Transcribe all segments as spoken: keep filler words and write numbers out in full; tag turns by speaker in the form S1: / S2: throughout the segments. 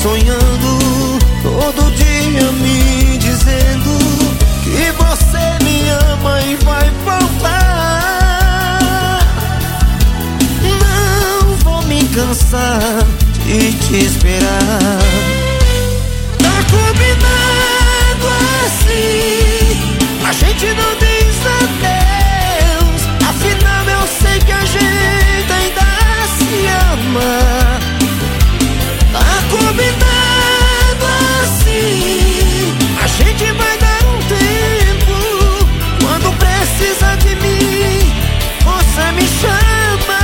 S1: sonhando, todo dia me dizendo que você me ama e vai voltar. Não vou me cansar de te esperar. Tá combinado assim, a gente não diz adeus. Afinal eu sei que a gente ainda se ama. Tá combinado assim, a gente vai dar um tempo. Quando precisa de mim, você me chama.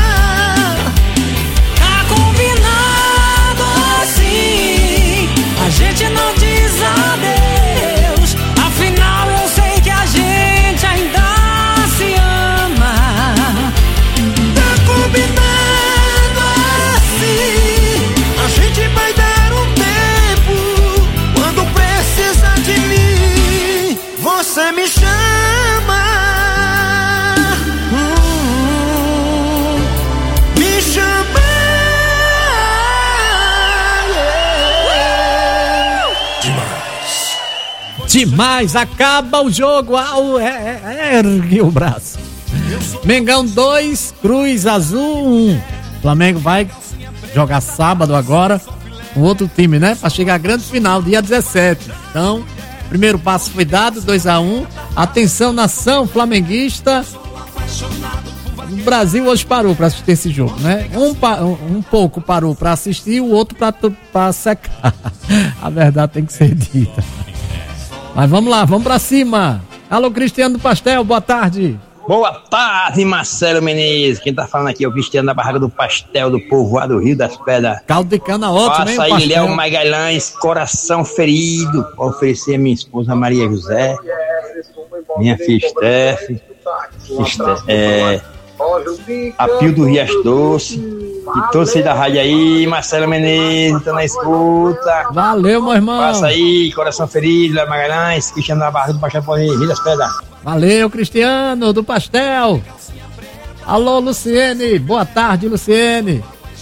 S2: Tá combinado assim, a gente não diz adeus. Afinal eu sei que a gente ainda se ama.
S1: Tá combinado assim, a gente vai dar um tempo. Quando precisa de mim, você me chama. Hum, me chama. Yeah.
S3: Demais, acaba o jogo. Au, é, é, ergue o braço. Mengão dois, Cruz Azul um. Flamengo vai jogar sábado agora com outro time, né? Pra chegar à grande final, dia dezessete. Então, primeiro passo foi dado, dois a um. Atenção, nação flamenguista. O Brasil hoje parou pra assistir esse jogo, né? Um, pa- um, um pouco parou pra assistir, o outro pra, pra secar. A verdade tem que ser dita. Mas vamos lá, vamos pra cima. Alô, Cristiano do Pastel, boa tarde.
S4: Boa tarde, Marcelo Menezes. Quem tá falando aqui é o Cristiano da Barraca do Pastel, do Povoado Rio das Pedras.
S3: Caldo de cana ótimo, hein,
S4: Passa aí,
S3: pastel.
S4: Léo Magalhães, coração ferido. Vou oferecer a minha esposa Maria José, minha filha Steph, Steph é, a Pio do Rias Doce, e todos aí da rádio aí, Marcelo Menezes, tá na escuta.
S3: Valeu, meu irmão.
S4: Passa aí, coração ferido, Léo Magalhães, Cristiano da Barraca do Pastel, Rio das Pedras.
S3: Valeu, Cristiano do Pastel. Alô, Luciene. Boa tarde, Luciene.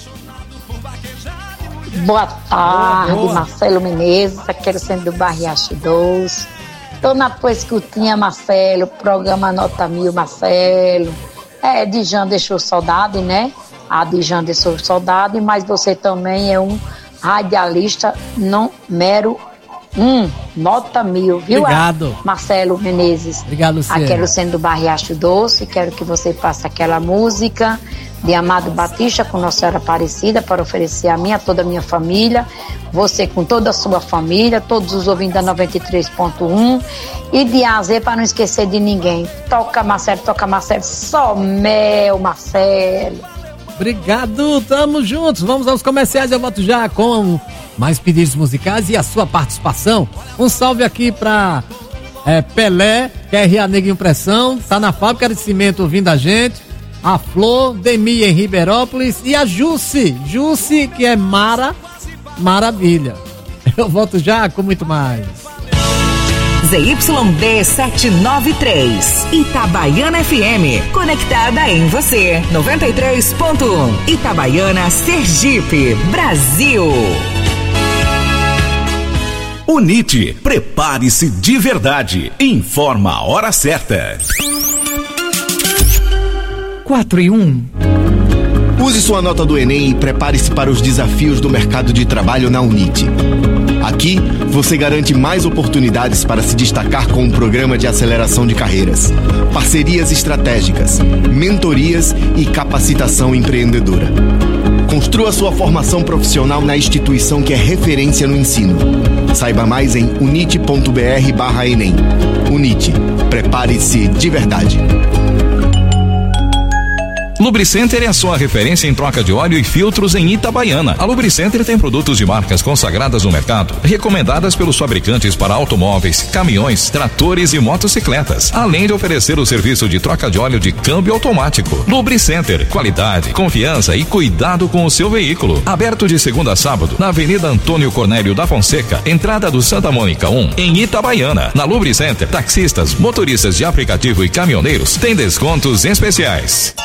S5: Boa tarde,
S3: Boa.
S5: Marcelo Menezes, aqui é o centro do Barriacho doze. Tô na tua escutinha, Marcelo, programa Nota Mil, Marcelo. É, Dijan deixou saudade, né? A Dijan deixou saudade, mas você também é um radialista não mero um, nota mil, viu?
S3: Obrigado.
S5: Marcelo Menezes.
S3: Obrigado, Luciene.
S5: Aqui é o centro do Barriacho Doce, quero que você faça aquela música de Amado Batista com Nossa Senhora Aparecida para oferecer a mim, a toda a minha família, você com toda a sua família, todos os ouvintes da noventa e três ponto um e de A a Z para não esquecer de ninguém. Toca Marcelo, toca Marcelo, só mel, Marcelo.
S3: Obrigado, tamo juntos. Vamos aos comerciais, eu volto já com mais pedidos musicais e a sua participação. Um salve aqui pra é, Pelé, Q R A Negra Impressão, tá na fábrica de cimento ouvindo a gente. A Flor, Demi em Ribeirópolis e a Jussi, Jussi que é Mara, maravilha. Eu volto já com muito mais.
S6: Z Y D setecentos e noventa e três, Itabaiana F M, conectada em você, noventa e três ponto um, Itabaiana, Sergipe, Brasil.
S7: Unite, prepare-se de verdade, informa a hora certa.
S6: quatro e um.
S8: Use sua nota do Enem e prepare-se para os desafios do mercado de trabalho na Unite. Aqui, você garante mais oportunidades para se destacar com um programa de aceleração de carreiras, parcerias estratégicas, mentorias e capacitação empreendedora. Construa sua formação profissional na instituição que é referência no ensino. Saiba mais em unite.br barra Enem. Unite, prepare-se de verdade.
S9: Lubricenter é a sua referência em troca de óleo e filtros em Itabaiana. A Lubricenter tem produtos de marcas consagradas no mercado, recomendadas pelos fabricantes para automóveis, caminhões, tratores e motocicletas, além de oferecer o serviço de troca de óleo de câmbio automático. Lubricenter, qualidade, confiança e cuidado com o seu veículo. Aberto de segunda a sábado, na Avenida Antônio Cornélio da Fonseca, entrada do Santa Mônica um, em Itabaiana. Na Lubricenter, taxistas, motoristas de aplicativo e caminhoneiros têm descontos especiais.
S6: Que o Espírito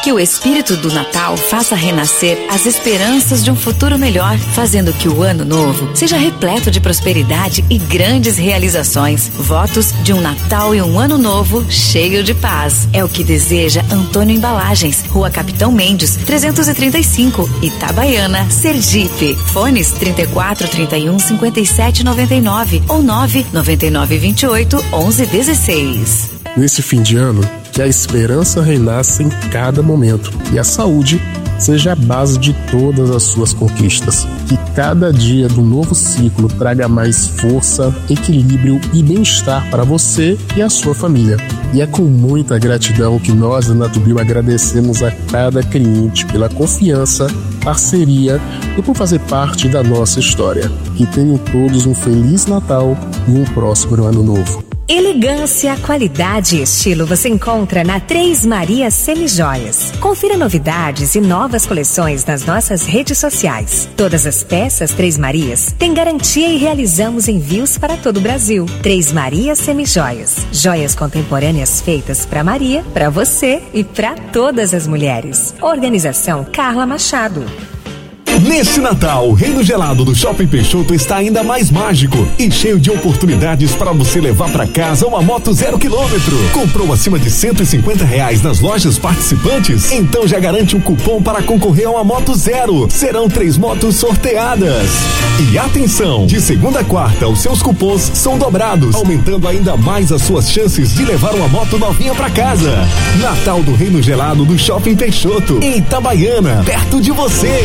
S10: espírito do Natal faça renascer as esperanças de um futuro melhor, fazendo que o ano novo seja repleto de prosperidade e grandes realizações. Votos de um Natal e um ano novo cheio de paz. É o que deseja Antônio Embalagens, Rua Capitão Mendes, trezentos e trinta e cinco, Itabaiana, Sergipe. Fones trinta e quatro, trinta e um, cinquenta e sete, noventa e nove ou nove nove nove, vinte e oito, onze, dezesseis.
S11: Nesse fim de ano, que a esperança renasça em cada momento e a saúde seja a base de todas as suas conquistas. Que cada dia do novo ciclo traga mais força, equilíbrio e bem-estar para você e a sua família. E é com muita gratidão que nós da Natubio agradecemos a cada cliente pela confiança, parceria e por fazer parte da nossa história. Que tenham todos um Feliz Natal e um próspero Ano Novo.
S12: Elegância, qualidade e estilo você encontra na Três Marias Semijoias. Confira novidades e novas coleções nas nossas redes sociais. Todas as peças Três Marias têm garantia e realizamos envios para todo o Brasil. Três Marias Semijoias. Joias contemporâneas feitas para Maria, para você e para todas as mulheres. Organização Carla Machado.
S13: Neste Natal, o Reino Gelado do Shopping Peixoto está ainda mais mágico e cheio de oportunidades para você levar para casa uma moto zero quilômetro. Comprou acima de cento e cinquenta reais nas lojas participantes? Então já garante um cupom para concorrer a uma moto zero. Serão três motos sorteadas. E atenção, de segunda a quarta, os seus cupons são dobrados, aumentando ainda mais as suas chances de levar uma moto novinha para casa. Natal do Reino Gelado do Shopping Peixoto, em Itabaiana, perto de você.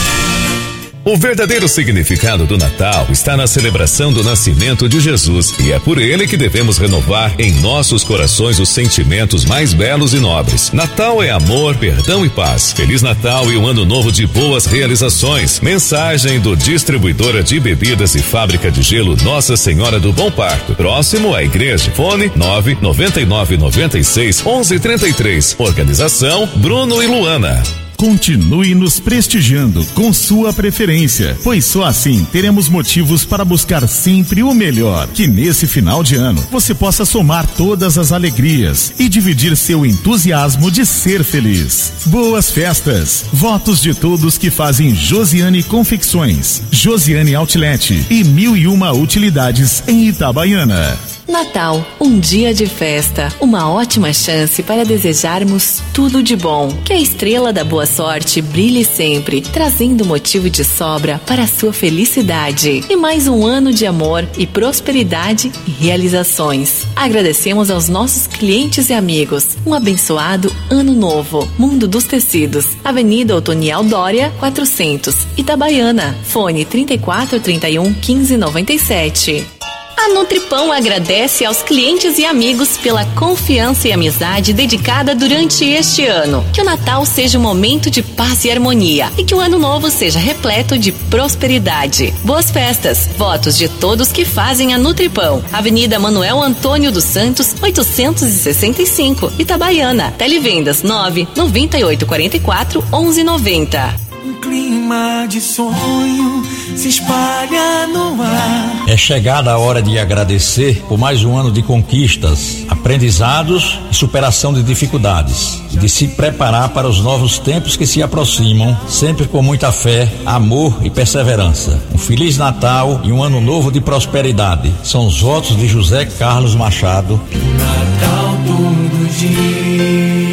S14: O verdadeiro significado do Natal está na celebração do nascimento de Jesus e é por ele que devemos renovar em nossos corações os sentimentos mais belos e nobres. Natal é amor, perdão e paz. Feliz Natal e um ano novo de boas realizações. Mensagem do Distribuidora de Bebidas e Fábrica de Gelo Nossa Senhora do Bom Parto. Próximo à igreja. Fone nove nove nove nove seis, onze, trinta e três. Organização Bruno e Luana.
S15: Continue nos prestigiando com sua preferência, pois só assim teremos motivos para buscar sempre o melhor. Que nesse final de ano você possa somar todas as alegrias e dividir seu entusiasmo de ser feliz. Boas festas! Votos de todos que fazem Josiane Confecções, Josiane Outlet e mil e uma utilidades em Itabaiana.
S16: Natal, um dia de festa, uma ótima chance para desejarmos tudo de bom. Que a estrela da boa sorte brilhe sempre, trazendo motivo de sobra para a sua felicidade. E mais um ano de amor e prosperidade e realizações. Agradecemos aos nossos clientes e amigos. Um abençoado ano novo. Mundo dos Tecidos, Avenida Otoniel Dória, quatrocentos, Itabaiana. Fone trinta e quatro, trinta e um, quinze, noventa e sete. A Nutripão agradece aos clientes e amigos pela confiança e amizade dedicada durante este ano. Que o Natal seja um momento de paz e harmonia e que o ano novo seja repleto de prosperidade. Boas festas! Votos de todos que fazem a Nutripão. Avenida Manuel Antônio dos Santos, oitocentos e sessenta e cinco, Itabaiana. Televendas nove nove oito quatro quatro, onze noventa.
S1: Um clima de sonho se espalha no ar.
S17: É chegada a hora de agradecer por mais um ano de conquistas, aprendizados e superação de dificuldades. E de se preparar para os novos tempos que se aproximam, sempre com muita fé, amor e perseverança. Um Feliz Natal e um ano novo de prosperidade. São os votos de José Carlos Machado.
S1: Natal todo dia.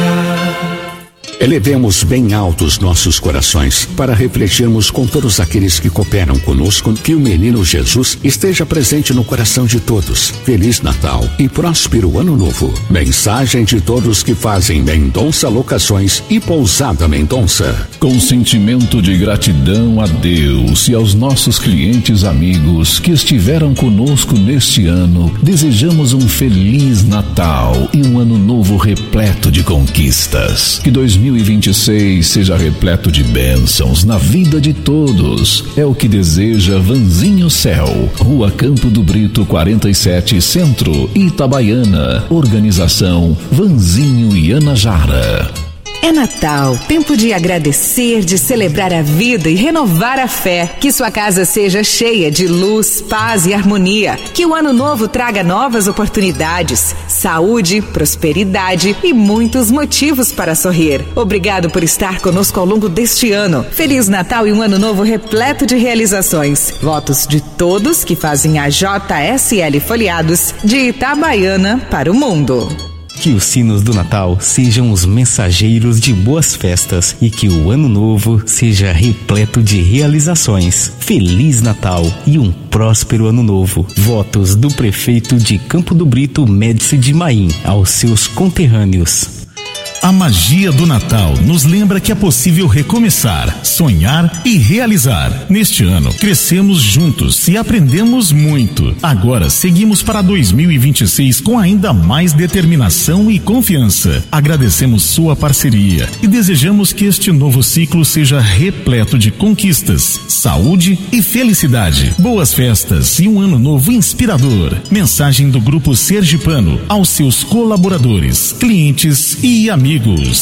S18: Elevemos bem altos nossos corações para refletirmos com todos aqueles que cooperam conosco que o menino Jesus esteja presente no coração de todos. Feliz Natal e próspero Ano Novo. Mensagem de todos que fazem Mendonça Locações e Pousada Mendonça.
S19: Com sentimento de gratidão a Deus e aos nossos clientes amigos que estiveram conosco neste ano, desejamos um Feliz Natal e um Ano Novo repleto de conquistas. Que dois mil e vinte e seis seja repleto de bênçãos na vida de todos. É o que deseja Vanzinho Céu. Rua Campo do Brito quarenta e sete, Centro, Itabaiana. Organização Vanzinho e Ana Jara.
S6: É Natal, tempo de agradecer, de celebrar a vida e renovar a fé. Que sua casa seja cheia de luz, paz e harmonia. Que o ano novo traga novas oportunidades, saúde, prosperidade e muitos motivos para sorrir. Obrigado por estar conosco ao longo deste ano. Feliz Natal e um ano novo repleto de realizações. Votos de todos que fazem a J S L Folheados de Itabaiana para o mundo.
S20: Que os sinos do Natal sejam os mensageiros de boas festas e que o ano novo seja repleto de realizações. Feliz Natal e um próspero ano novo. Votos do prefeito de Campo do Brito, Médici de Maim, aos seus conterrâneos.
S15: A magia do Natal nos lembra que é possível recomeçar, sonhar e realizar. Neste ano, crescemos juntos e aprendemos muito. Agora, seguimos para dois mil e vinte e seis com ainda mais determinação e confiança. Agradecemos sua parceria e desejamos que este novo ciclo seja repleto de conquistas, saúde e felicidade. Boas festas e um ano novo inspirador. Mensagem do Grupo Sergipano aos seus colaboradores, clientes e amigos.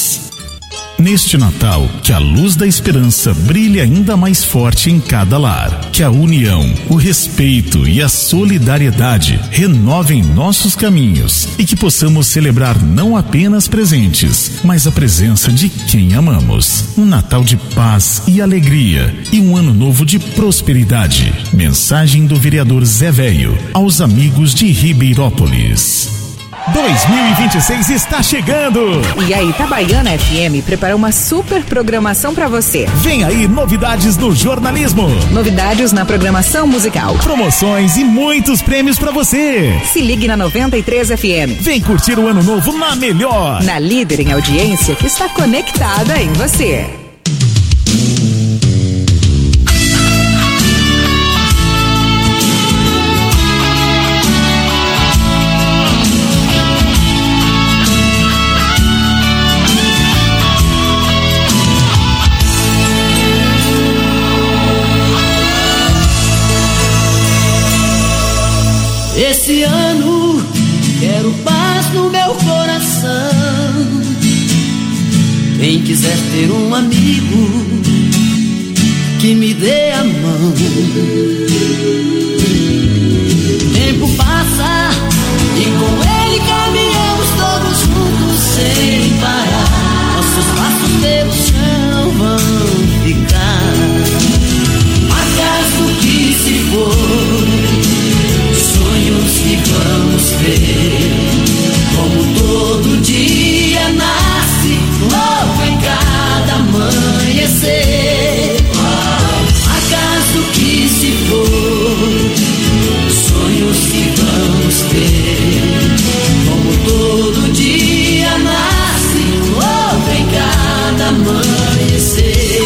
S15: Neste Natal, que a luz da esperança brilhe ainda mais forte em cada lar. Que a união, o respeito e a solidariedade renovem nossos caminhos e que possamos celebrar não apenas presentes, mas a presença de quem amamos. Um Natal de paz e alegria e um ano novo de prosperidade. Mensagem do vereador Zé Velho aos amigos de Ribeirópolis. dois mil e vinte e seis está chegando!
S6: E a Itabaiana F M preparou uma super programação para você.
S15: Vem aí novidades no jornalismo,
S6: novidades na programação musical,
S15: promoções e muitos prêmios para você.
S6: Se ligue na noventa e três F M.
S15: Vem curtir o ano novo na melhor,
S6: na líder em audiência que está conectada em você.
S2: Esse ano quero paz no meu coração. Quem quiser ter um amigo que me dê a mão. Tempo passa e com ele caminhamos todos juntos sem parar. Nossos passos pelo chão vão ficar marcas do que se foi, sonhos que vamos ver, como todo dia nasce novo em cada amanhecer. Marcas do que se foi, sonhos que vamos ter, como todo dia nasce novo em cada amanhecer.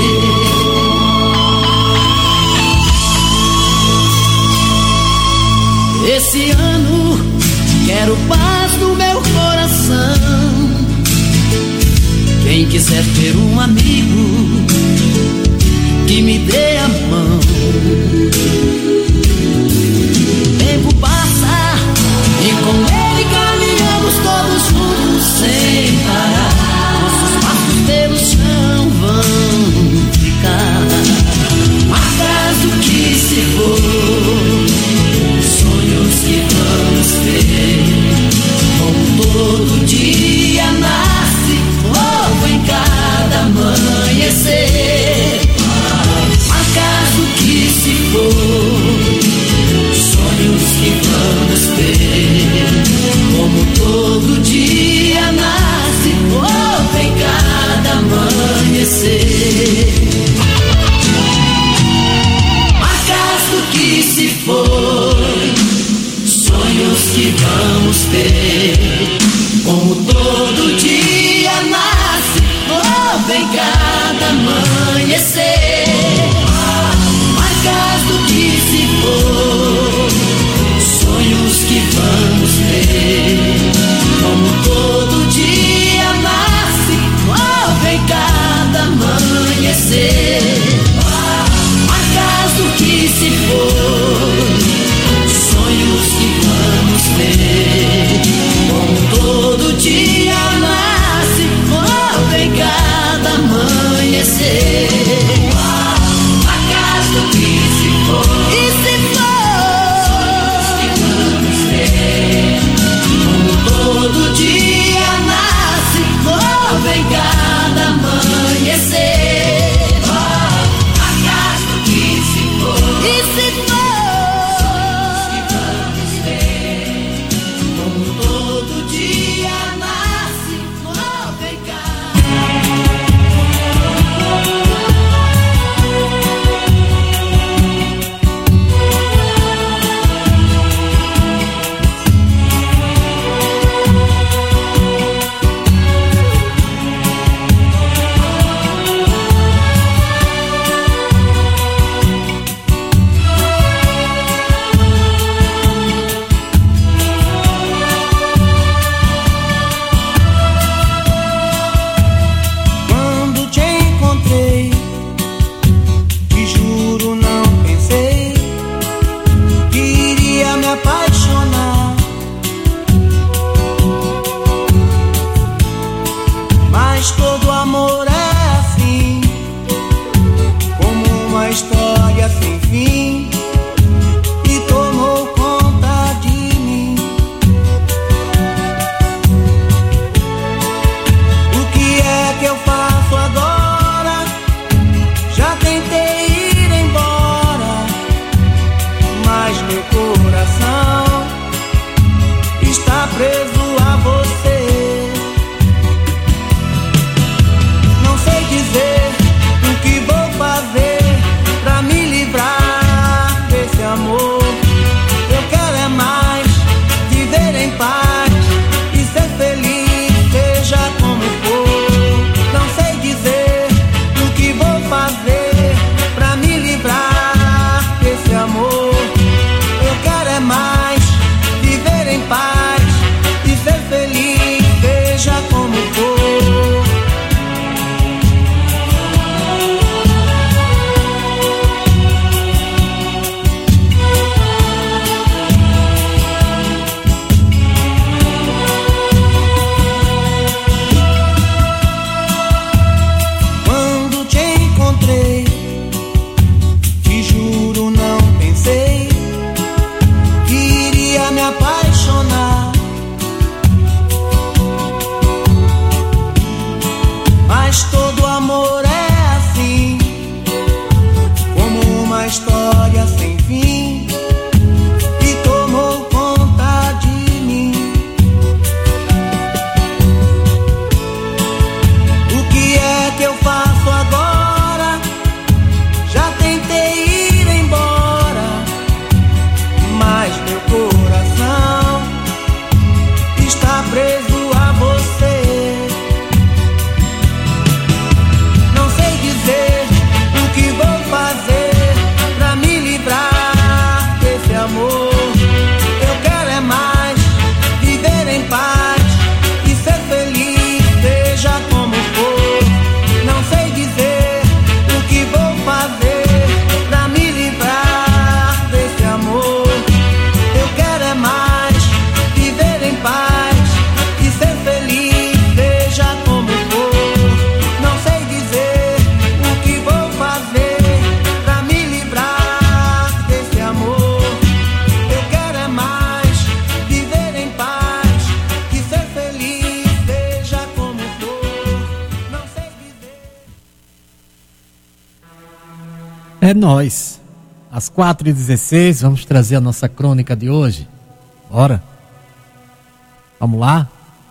S2: Esse ano quero paz no meu coração. Quem quiser ter um amigo que me dê a mão. Tempo passa e com ele caminhamos todos juntos sem parar. Nossos passos pelo chão vão ficar marcas do que se foi, sonhos que vamos ter, como todo dia nasce logo em cada amanhecer. Marcas do que se foi, sonhos que vamos ter, como todo dia nasce logo em cada amanhecer. Marcas do que se foi, sonhos que vamos ter, como todo dia nasce novo em cada amanhecer. Marcas do que se foi, sonhos que vamos ter, como todo dia nasce novo em cada amanhecer. Marcas do que se foi, sonhos que vamos ter,
S1: sem fim e tomou conta de mim. O que é que eu faço agora? Já tentei ir embora, mas meu coração está preso a você. Não sei dizer o que vou fazer pra me livrar desse amor. Eu quero é mais viver em paz e ser feliz, seja como for. Não sei dizer o que vou fazer pra me livrar desse amor. Eu quero é mais viver em paz e ser feliz, seja como for. Quando te encontrei, te juro não pensei que iria me apaixonar, mas todo amor é assim, como uma história sem fim, e tomou conta de mim. O que é que eu faço agora? Já tentei ir embora, mas meu coração está preso a você. Não sei dizer o que vou fazer pra me livrar desse amor. Eu quero é mais viver em paz e ser feliz, seja como for. Não sei dizer o que vou fazer pra me livrar desse amor. Eu quero é mais viver em paz e ser feliz, seja como for. Não sei dizer o que vou fazer pra me livrar desse amor. Eu quero é mais viver em paz e ser feliz, seja como for. Não sei dizer.
S3: É nóis. Às quatro e dezesseis, vamos trazer a nossa crônica de hoje. Bora? Vamos lá?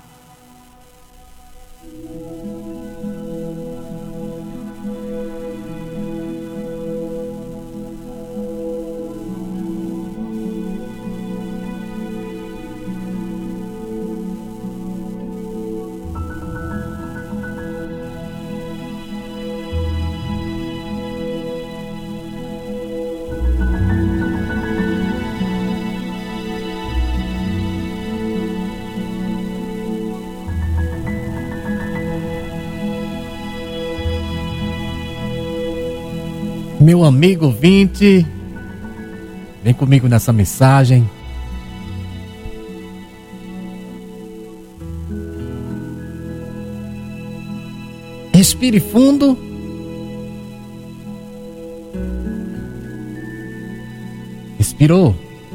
S3: Meu amigo ouvinte, vem comigo nessa mensagem. Respire fundo. Respirou.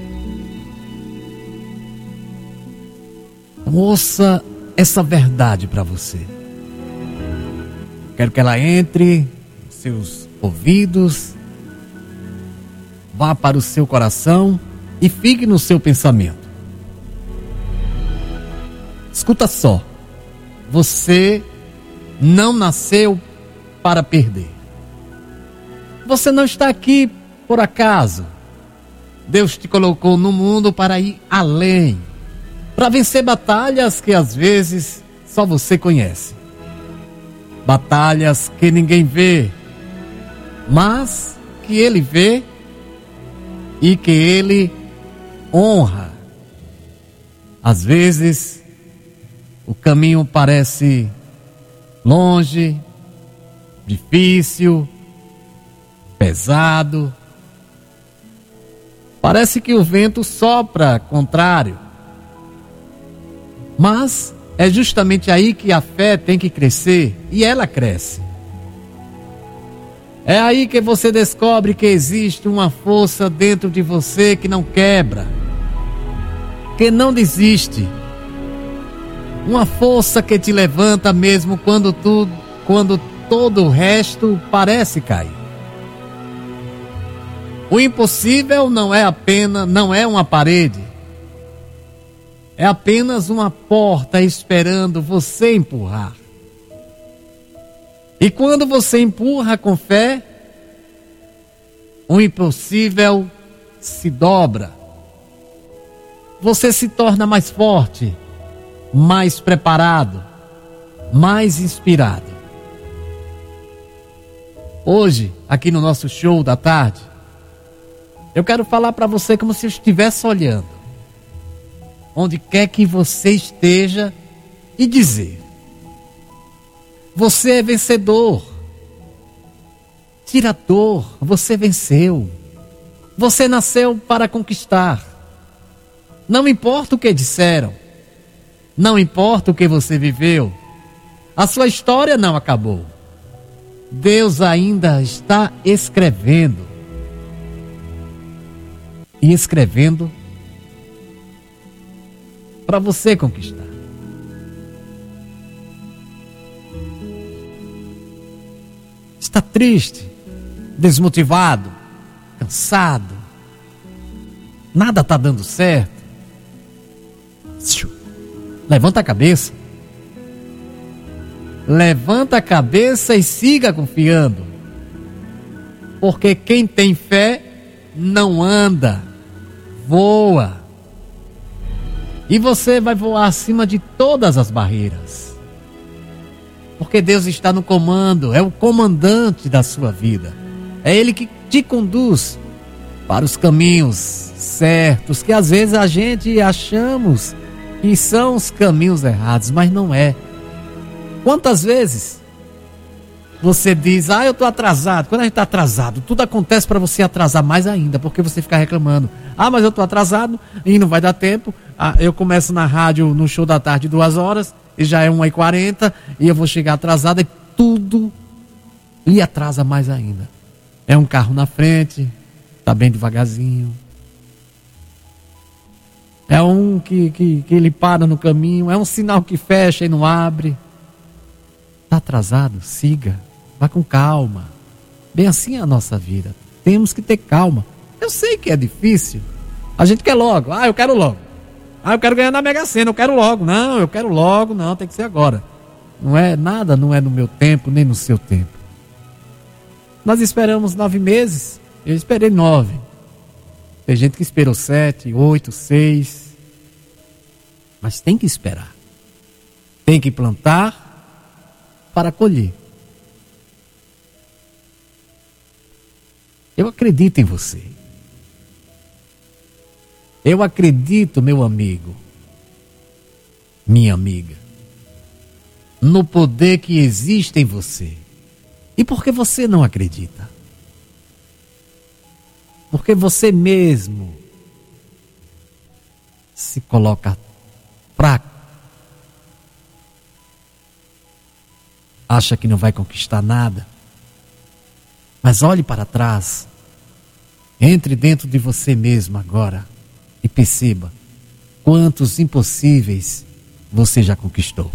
S3: Ouça essa verdade para você. Quero que ela entre nos seus ouvidos, vá para o seu coração e fique no seu pensamento. Escuta só. Você não nasceu para perder. Você não está aqui por acaso. Deus te colocou no mundo para ir além, para vencer batalhas que às vezes só você conhece. Batalhas que ninguém vê, mas que Ele vê e que Ele honra. Às vezes o caminho parece longe, difícil, pesado. Parece que o vento sopra contrário. Mas é justamente aí que a fé tem que crescer, e ela cresce. É aí que você descobre que existe uma força dentro de você que não quebra, que não desiste. Uma força que te levanta mesmo quando tudo, quando todo o resto parece cair. O impossível não é apenas, não é uma parede. É apenas uma porta esperando você empurrar. E quando você empurra com fé, o impossível se dobra. Você se torna mais forte, mais preparado, mais inspirado. Hoje, aqui no nosso show da tarde, eu quero falar para você como se eu estivesse olhando, onde quer que você esteja, e dizer: você é vencedor, tirador, você venceu, você nasceu para conquistar. Não importa o que disseram, não importa o que você viveu, a sua história não acabou. Deus ainda está escrevendo. E escrevendo para você conquistar. Está triste, desmotivado, cansado, nada está dando certo. Levanta a cabeça. Levanta a cabeça e siga confiando. Porque quem tem fé não anda, voa. E você vai voar acima de todas as barreiras. Porque Deus está no comando, é o comandante da sua vida. É Ele que te conduz para os caminhos certos, que às vezes a gente achamos que são os caminhos errados, mas não é. Quantas vezes você diz: ah, eu estou atrasado. Quando a gente está atrasado, tudo acontece para você atrasar mais ainda, porque você fica reclamando: ah, mas eu estou atrasado e não vai dar tempo. Ah, eu começo na rádio, no show da tarde, duas horas, e já é uma e quarenta, e eu vou chegar atrasado, e tudo lhe atrasa mais ainda. É um carro na frente, está bem devagarzinho. É um que, que, que ele para no caminho, é um sinal que fecha e não abre. Está atrasado? Siga, vá com calma. Bem assim é a nossa vida, temos que ter calma. Eu sei que é difícil, a gente quer logo. Ah, eu quero logo. Ah, eu quero ganhar na Mega Sena, eu quero logo. Não, eu quero logo, não, tem que ser agora. Não é nada, não é no meu tempo, nem no seu tempo. Nós esperamos nove meses, eu esperei nove. Tem gente que esperou sete, oito, seis. Mas tem que esperar. Tem que plantar para colher. Eu acredito em você. Eu acredito, meu amigo, minha amiga, no poder que existe em você. E por que você não acredita? Porque você mesmo se coloca fraco. Acha que não vai conquistar nada. Mas olhe para trás. Entre dentro de você mesmo agora e perceba quantos impossíveis você já conquistou.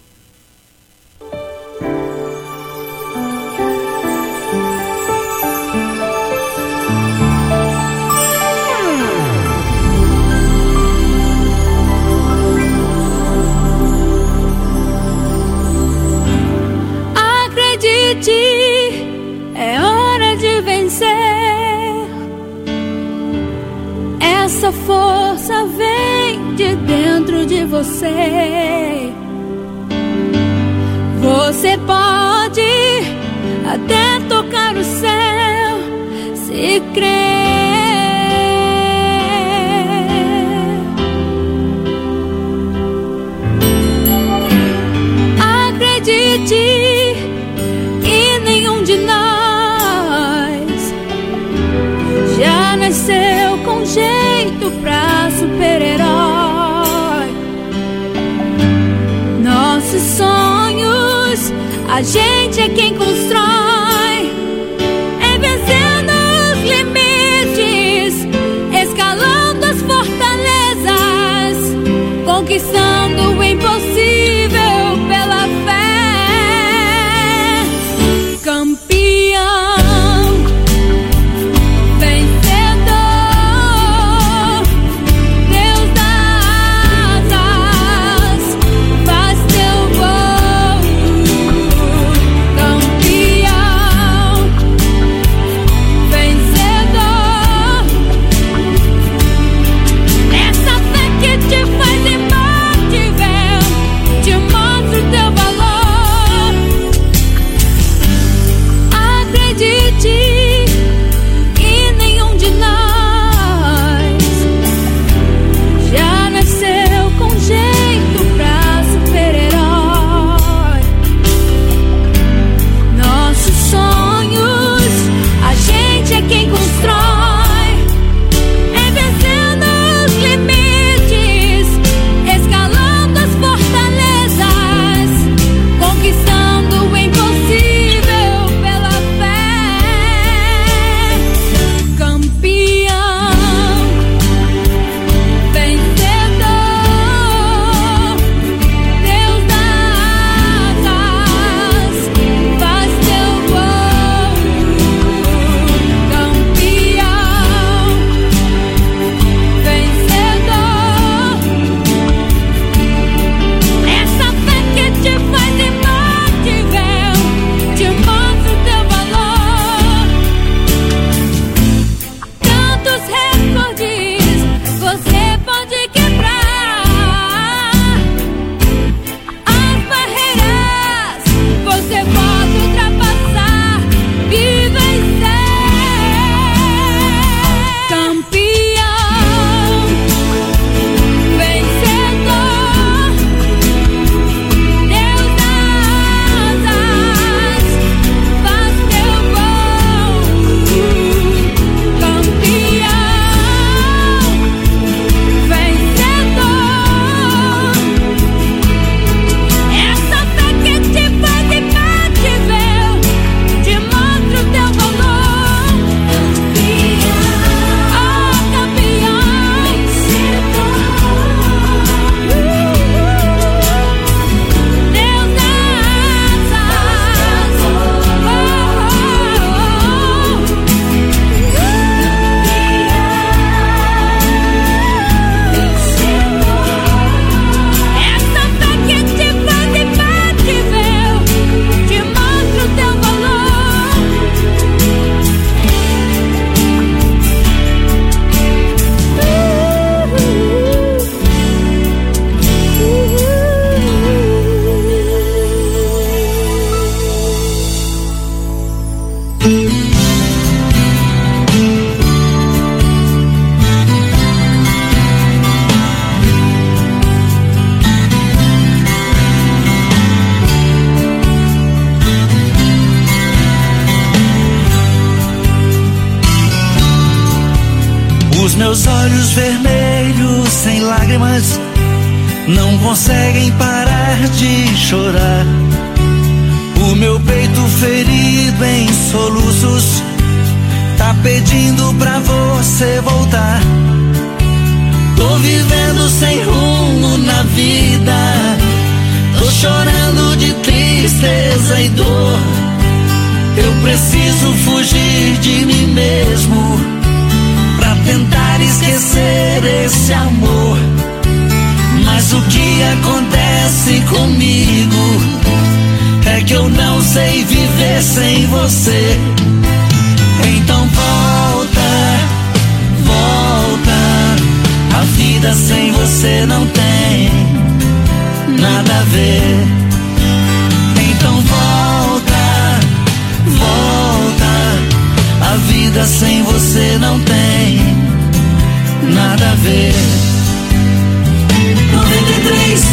S21: É hora de vencer. Essa força vem de dentro de você. Você pode até tocar o céu se crer. Acredite. Nasceu com jeito pra super-herói. Nossos sonhos, a gente é quem constrói. conquistando o impossível pela fé. Campeão, vencedor, Deus das asas, faz teu voo. Campeão, vencedor, essa fé que te faz imbatível, te mostra o teu valor. Acredite, e nenhum de nós já nasceu com jeito pra super-herói. Nossos sonhos, a gente é quem constrói, é vencendo os limites, escalando as fortalezas, conquistando o impossível pela fé. Campeão, vencedor, Deus das asas, faz teu voo. Campeão, vencedor, essa fé que te faz imbatível, te mostra o teu valor. Tantos recordes você pode quebrar, as barreiras você pode ultrapassar e vencer. Campeão, vencedor, Deus das asas, faz teu voo. Campeão, vencedor, essa fé que te faz imbatível, te mostra o teu valor. Oh, campeão, vencedor, Deus das asas, oh, essa fé que te faz imbatível, te mostra o teu valor.
S1: Os meus olhos vermelhos, sem lágrimas, não conseguem parar de chorar. O meu peito ferido em soluços tá pedindo pra você voltar. Tô vivendo sem rumo na vida, tô chorando de tristeza e dor. Eu preciso fugir de mim mesmo pra tentar esquecer esse amor. Mas o que acontece comigo é que eu não sei viver sem você. Então volta, volta, a vida sem você não tem nada a ver. Então volta, volta, a vida sem você não tem nada a ver. noventa e três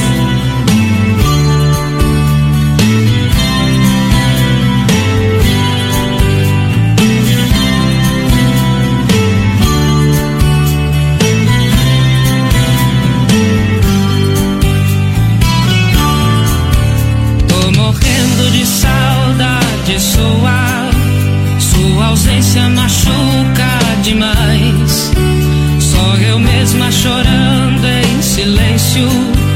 S2: Tô morrendo de saudade sua, sua ausência machuca demais. Só eu mesma chorando em silêncio,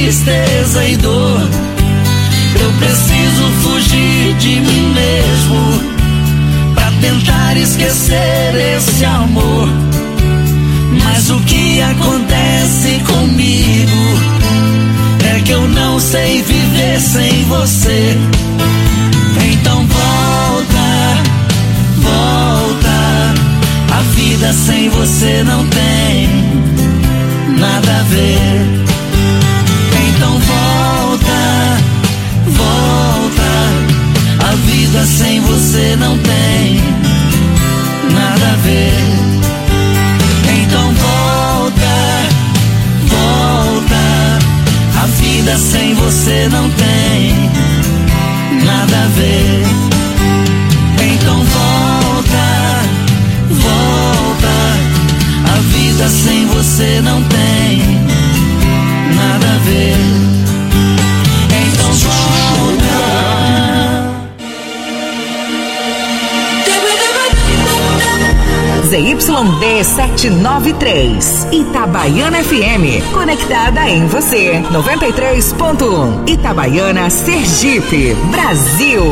S2: tristeza e dor. Eu preciso fugir de mim mesmo pra tentar esquecer esse amor. Mas o que acontece comigo é que eu não sei viver sem você. Então volta, volta. A vida sem você não tem nada a ver. Então volta, volta. A vida sem você não tem nada a ver. Então volta, volta. A vida sem você não tem nada a ver. Então volta, volta. A vida sem você não tem nada a ver. Então volta.
S6: Z Y D setecentos e noventa e três, Itabaiana F M, conectada em você. noventa e três ponto um, Itabaiana, Sergipe, Brasil.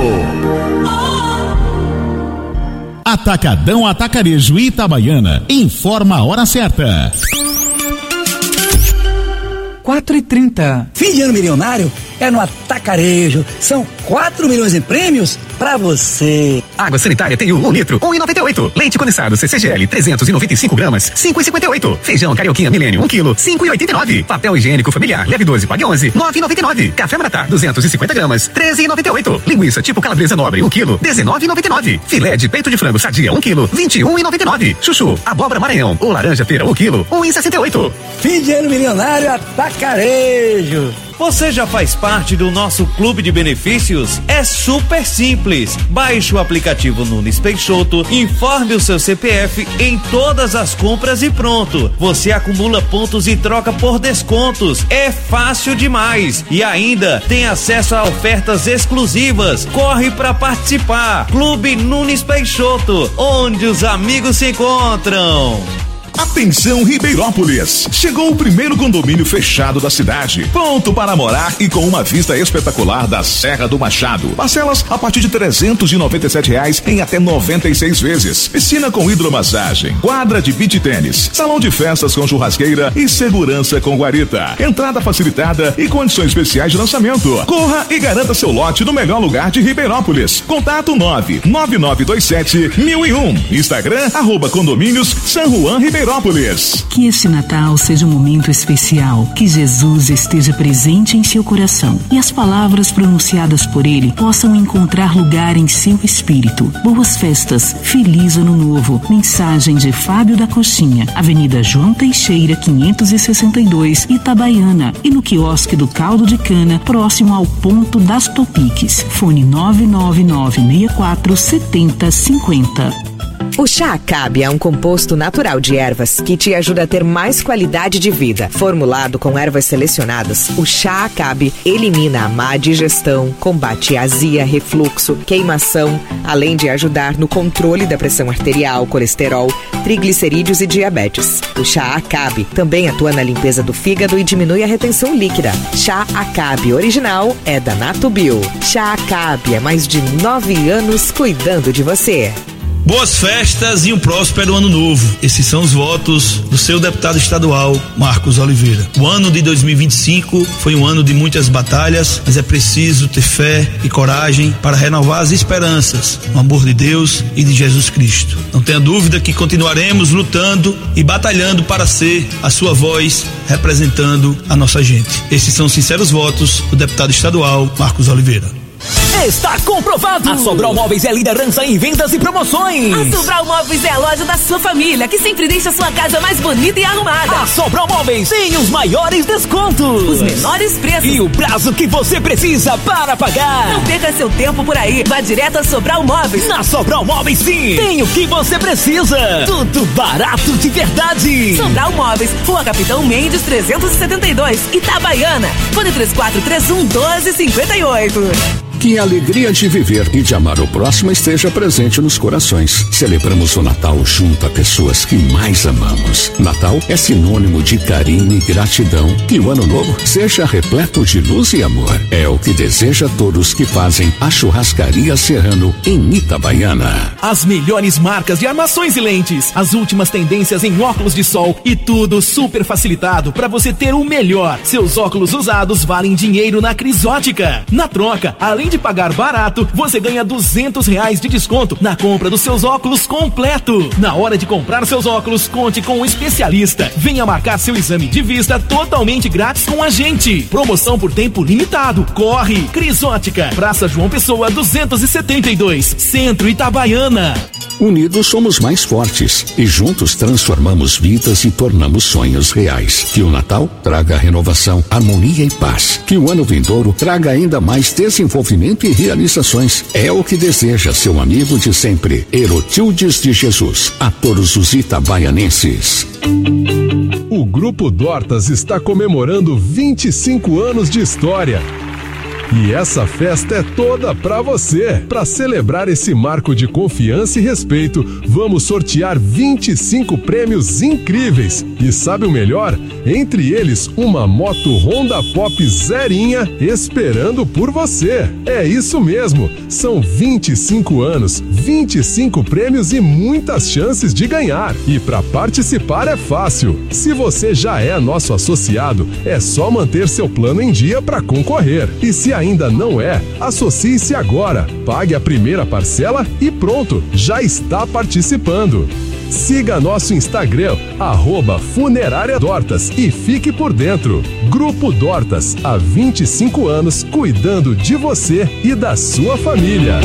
S15: Atacadão Atacarejo Itabaiana, informa a hora certa.
S4: quatro e trinta. Fim de ano milionário é no Atacarejo. São quatro milhões em prêmios pra você.
S22: Água sanitária tem um litro, um e noventa e oito. Leite condensado C C G L, trezentos e noventa e cinco gramas, cinco e cinquenta e oito. Feijão Carioquinha Milênio, um quilo, cinco e oitenta e nove. Papel higiênico familiar, leve doze, pague onze, nove e noventa e nove. Café Maratá, duzentos e cinquenta gramas, treze e noventa e oito. Linguiça tipo calabresa nobre, um quilo, dezenove e noventa e nove. Filé de peito de frango sadia, um quilo, vinte e um e noventa e nove. Chuchu, abóbora Maranhão ou laranja pera, um quilo, um e sessenta e oito.
S4: Fim de ano milionário Atacarejo.
S23: Você já faz parte do nosso clube de benefícios? É super simples. Baixe o aplicativo Nunes Peixoto, informe o seu C P F em todas as compras e pronto. Você acumula pontos e troca por descontos. É fácil demais. E ainda tem acesso a ofertas exclusivas. Corre para participar. Clube Nunes Peixoto, onde os amigos se encontram.
S7: Atenção Ribeirópolis! Chegou o primeiro condomínio fechado da cidade, pronto para morar e com uma vista espetacular da Serra do Machado. Parcelas a partir de trezentos e noventa e sete reais em até noventa e seis vezes. Piscina com hidromassagem, quadra de beach tênis, salão de festas com churrasqueira e segurança com guarita. Entrada facilitada e condições especiais de lançamento. Corra e garanta seu lote no melhor lugar de Ribeirópolis. Contato nove nove nove dois sete mil e um. Instagram arroba condomínios San Juan Ribeirópolis.
S24: Que esse Natal seja um momento especial, que Jesus esteja presente em seu coração e as palavras pronunciadas por ele possam encontrar lugar em seu espírito. Boas festas, feliz ano novo. Mensagem de Fábio da Coxinha, Avenida João Teixeira, quinhentos e sessenta e dois, Itabaiana, e no quiosque do Caldo de Cana, próximo ao ponto das Topiques. Fone nove nove nove seis quatro sete zero cinco zero.
S6: O Chá Acabe é um composto natural de ervas que te ajuda a ter mais qualidade de vida. Formulado com ervas selecionadas, o Chá Acabe elimina a má digestão, combate azia, refluxo, queimação, além de ajudar no controle da pressão arterial, colesterol, triglicerídeos e diabetes. O Chá Acabe também atua na limpeza do fígado e diminui a retenção líquida. Chá Acabe original é da Natubio. Chá Acabe é mais de nove anos cuidando de você.
S25: Boas festas e um próspero ano novo. Esses são os votos do seu deputado estadual, Marcos Oliveira. O ano de dois mil e vinte e cinco foi um ano de muitas batalhas, mas é preciso ter fé e coragem para renovar as esperanças no amor de Deus e de Jesus Cristo. Não tenha dúvida que continuaremos lutando e batalhando para ser a sua voz representando a nossa gente. Esses são os sinceros votos do deputado estadual, Marcos Oliveira.
S26: Está comprovado! A Sobral Móveis é liderança em vendas e promoções.
S27: A Sobral Móveis é a loja da sua família, que sempre deixa a sua casa mais bonita e arrumada.
S26: A Sobral Móveis tem os maiores descontos,
S27: os menores preços
S26: e o prazo que você precisa para pagar.
S27: Não perca seu tempo por aí, vá direto a Sobral Móveis.
S26: Na Sobral Móveis, sim, tem o que você precisa. Tudo barato de verdade.
S27: Sobral Móveis, Rua Capitão Mendes trezentos e setenta e dois, Itabaiana. Fone três quatro três um, um dois cinco oito.
S18: Que a alegria de viver e de amar o próximo esteja presente nos corações. Celebramos o Natal junto a pessoas que mais amamos. Natal é sinônimo de carinho e gratidão. Que o ano novo seja repleto de luz e amor. É o que deseja a todos que fazem a Churrascaria Serrano em Itabaiana.
S5: As melhores marcas de armações e lentes, as últimas tendências em óculos de sol e tudo super facilitado para você ter o melhor. Seus óculos usados valem dinheiro na Crisótica. Na troca, além de pagar barato, você ganha duzentos reais de desconto na compra dos seus óculos completo. Na hora de comprar seus óculos, conte com um especialista. Venha marcar seu exame de vista totalmente grátis com a gente. Promoção por tempo limitado. Corre! Crisótica, Praça João Pessoa duzentos e setenta e dois, Centro Itabaiana.
S18: Unidos somos mais fortes e juntos transformamos vidas e tornamos sonhos reais. Que o Natal traga renovação, harmonia e paz. Que o ano vindouro traga ainda mais desenvolvimento e realizações. É o que deseja seu amigo de sempre, Herotildes de Jesus. A todos os itabaianenses.
S8: O Grupo Dortas está comemorando vinte e cinco anos de história. E essa festa é toda pra você. Para celebrar esse marco de confiança e respeito, vamos sortear vinte e cinco prêmios incríveis. E sabe o melhor? Entre eles, uma moto Honda Pop zerinha esperando por você. É isso mesmo. São vinte e cinco anos, vinte e cinco prêmios e muitas chances de ganhar. E para participar é fácil. Se você já é nosso associado, é só manter seu plano em dia para concorrer. E se ainda não é, associe-se agora, pague a primeira parcela e pronto, já está participando. Siga nosso Instagram, arroba Funerária Dortas e fique por dentro. Grupo Dortas, há vinte e cinco anos, cuidando de você e da sua família.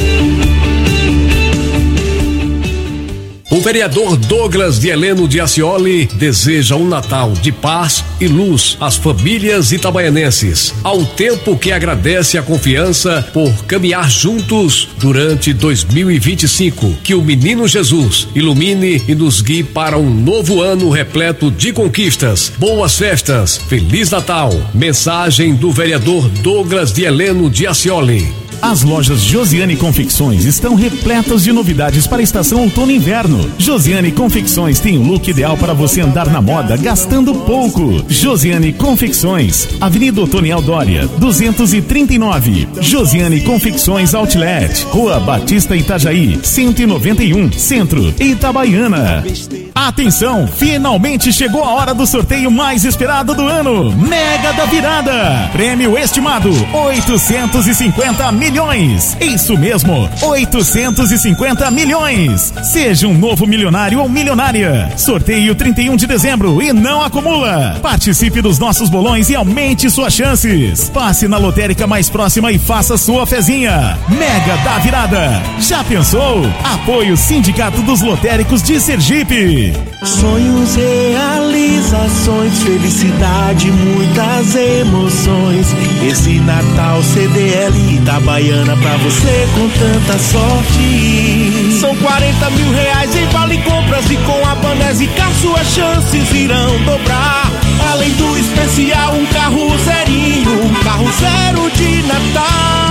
S9: O vereador Douglas de Heleno de Ascioli deseja um Natal de paz e luz às famílias itabaianenses, ao tempo que agradece a confiança por caminhar juntos durante dois mil e vinte e cinco. Que o Menino Jesus ilumine e nos guie para um novo ano repleto de conquistas. Boas festas, Feliz Natal. Mensagem do vereador Douglas de Heleno de Ascioli.
S10: As lojas Josiane Confecções estão repletas de novidades para a estação outono e inverno. Josiane Confecções tem o look ideal para você andar na moda gastando pouco. Josiane Confecções, Avenida Otoniel Dória, duzentos e trinta e nove. Josiane Confecções Outlet, Rua Batista Itajaí, cento e noventa e um, Centro, Itabaiana. Atenção, finalmente chegou a hora do sorteio mais esperado do ano. Mega da Virada. Prêmio estimado, oitocentos e cinquenta milhões. Isso mesmo, oitocentos e cinquenta milhões. Seja um novo milionário ou milionária. Sorteio trinta e um de dezembro e não acumula. Participe dos nossos bolões e aumente suas chances. Passe na lotérica mais próxima e faça sua fezinha. Mega da Virada. Já pensou? Apoio Sindicato dos Lotéricos de Sergipe.
S11: Sonhos, realizações, felicidade, muitas emoções. Esse Natal C D L Itabaiana pra você com tanta sorte. São quarenta mil reais em vale compras e com a Banésica suas chances irão dobrar. Além do especial, um carro zerinho, um carro zero de Natal.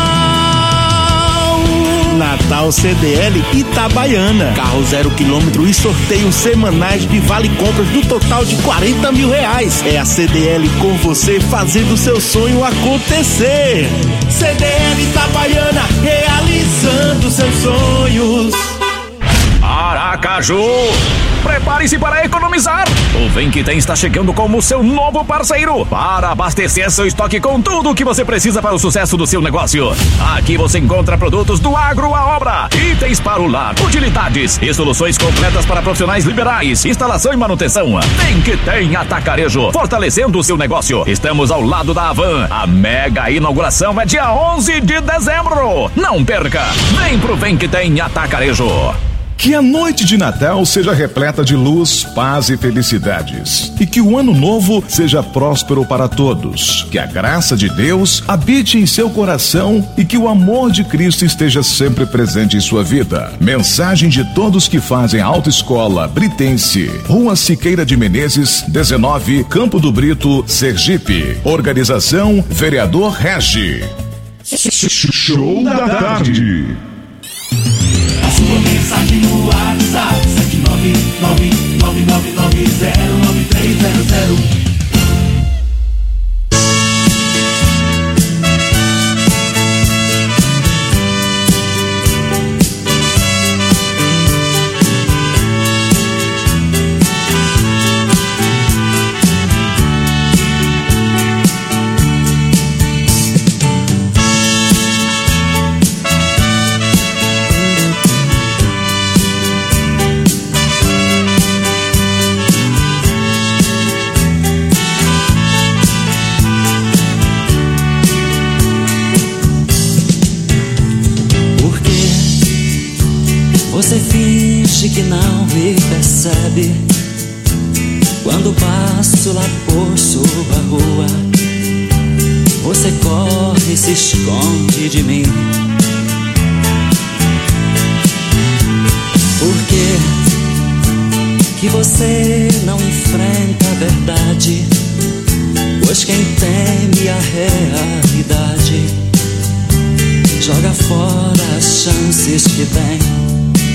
S11: Natal C D L Itabaiana. Carro zero quilômetro e sorteios semanais de vale compras do total de quarenta mil reais. É a C D L com você fazendo seu sonho acontecer. C D L Itabaiana, realizando seus sonhos.
S12: Aracaju! Prepare-se para economizar! O Vem Que Tem está chegando como seu novo parceiro para abastecer seu estoque com tudo o que você precisa para o sucesso do seu negócio. Aqui você encontra produtos do agro à obra, itens para o lar, utilidades e soluções completas para profissionais liberais, instalação e manutenção. Vem Que Tem Atacarejo, fortalecendo o seu negócio. Estamos ao lado da Avan. A mega inauguração é dia onze de dezembro. Não perca! Vem pro Vem Que Tem Atacarejo.
S7: Que a noite de Natal seja repleta de luz, paz e felicidades. E que o ano novo seja próspero para todos. Que a graça de Deus habite em seu coração e que o amor de Cristo esteja sempre presente em sua vida. Mensagem de todos que fazem autoescola Britense. Rua Siqueira de Menezes, dezenove, Campo do Brito, Sergipe. Organização Vereador Regi. Show da tarde.
S11: A sua mensagem no WhatsApp sete nove nove nove nove nove zero nove três zero zero.
S2: Você finge que não me percebe quando passo lá por sua rua. Você corre e se esconde de mim. Por que que você não enfrenta a verdade? Pois quem teme a realidade joga fora as chances que tem.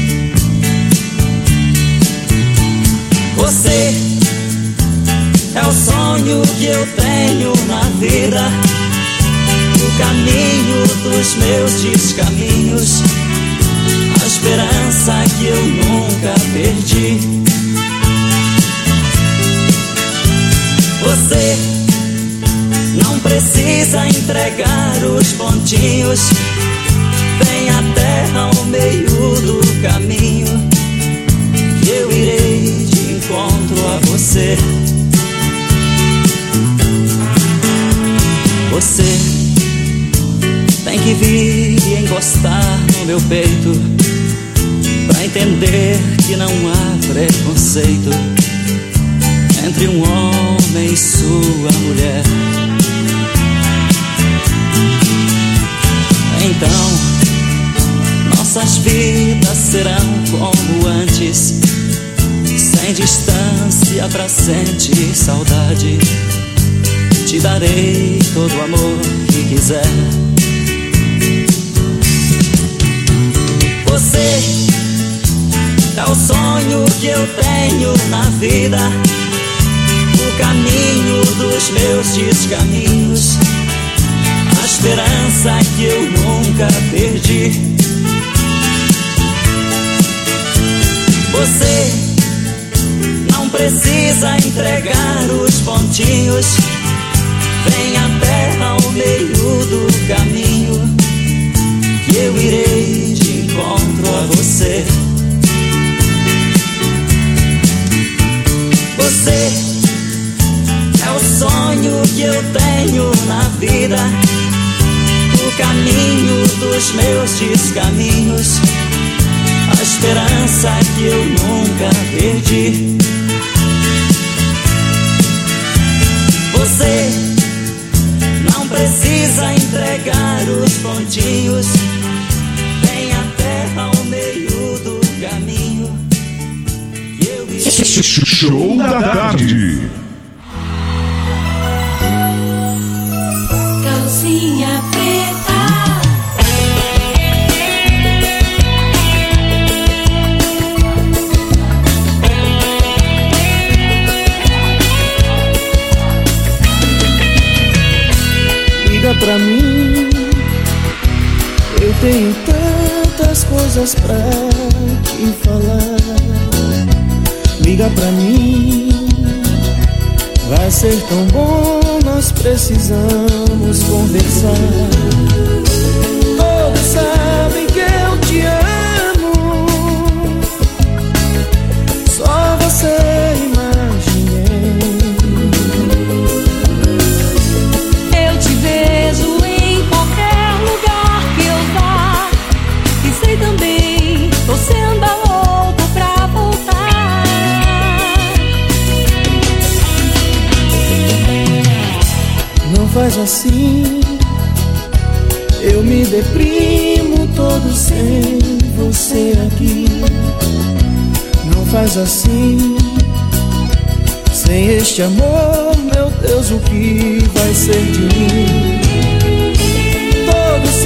S2: Você é o sonho que eu tenho na vida, o caminho dos meus descaminhos, a esperança que eu nunca perdi. Você não precisa entregar os pontinhos, vem a terra ao meio do caminho, que eu irei de encontro a você. Você tem que vir e encostar no meu peito pra entender que não há preconceito entre um homem e sua mulher. Então nossas vidas serão como antes, sem distância pra sentir saudade. Te darei todo o amor que quiser. Você é o sonho que eu tenho na vida, o caminho dos meus descaminhos, a esperança que eu nunca perdi. Você não precisa entregar os pontinhos, vem a terra ao meio do caminho, que eu irei de encontro a você. Você é o sonho que eu tenho na vida, o caminho dos meus descaminhos, a esperança que eu nunca perdi. Você não precisa entregar os pontinhos, vem a terra ao meio do caminho, que eu irei.
S7: Show da tarde.
S21: Calcinha preta.
S11: Liga pra mim, eu tenho tantas coisas pra te falar. Liga pra mim, vai ser tão bom, nós precisamos conversar. Todos sabem que eu te amo, só você imaginei.
S21: Eu te vejo em qualquer lugar que eu vá, e sei também, você anda louco pra voltar.
S11: Não faz assim, eu me deprimo todo sem você aqui. Não faz assim, sem este amor, meu Deus, o que vai ser de mim? Todos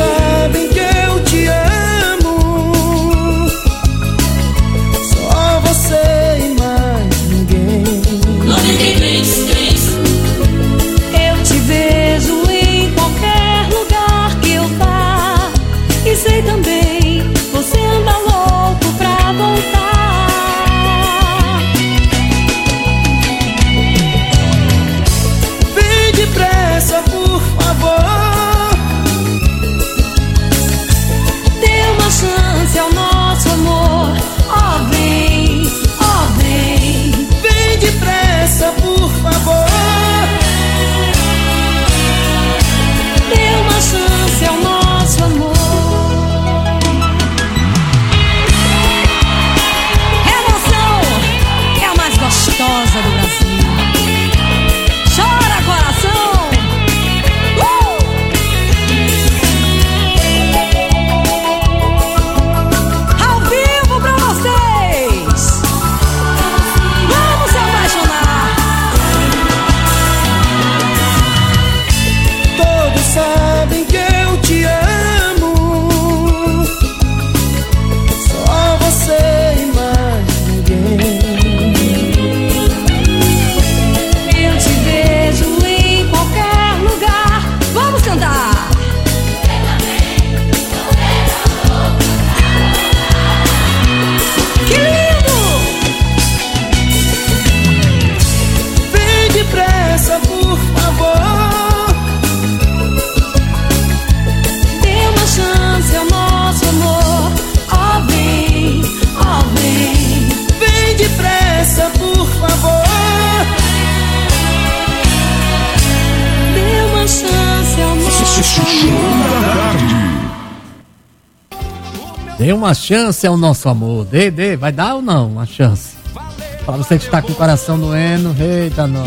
S3: Dê uma chance ao nosso amor. Dê, dê. Vai dar ou não uma chance? Pra você que está com o coração doendo. Eita, nós.